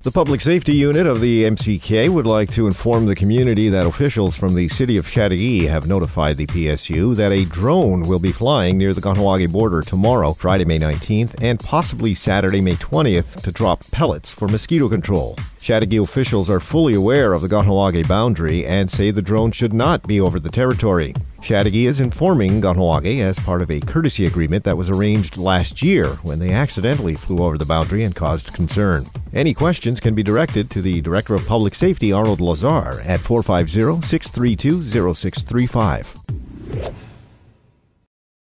The Public Safety Unit of the MCK would like to inform the community that officials from the city of Chattagee have notified the PSU that a drone will be flying near the Kahnawake border tomorrow, Friday, May 19th, and possibly Saturday, May 20th, to drop pellets for mosquito control. Chattagee officials are fully aware of the Kahnawake boundary and say the drone should not be over the territory. Chattagee is informing Kahnawake as part of a courtesy agreement that was arranged last year when they accidentally flew over the boundary and caused concern. Any questions can be directed to the Director of Public Safety, Arnold Lazar, at 450-632-0635.